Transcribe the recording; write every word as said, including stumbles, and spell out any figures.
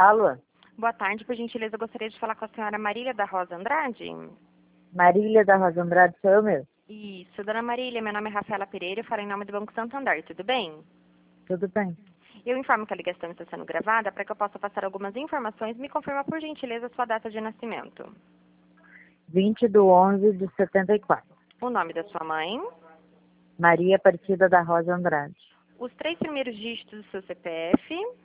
Alô? Boa tarde, por gentileza, eu gostaria de falar com a senhora Marília da Rosa Andrade. Marília da Rosa Andrade, sou eu mesmo. Isso, dona Marília, meu nome é Rafaela Pereira, eu falo em nome do Banco Santander, tudo bem? Tudo bem? Eu informo que a ligação está sendo gravada para que eu possa passar algumas informações. Me confirma, por gentileza, sua data de nascimento. vinte de onze de setenta e quatro. O nome da sua mãe. Maria Aparecida da Rosa Andrade. Os três primeiros dígitos do seu C P F.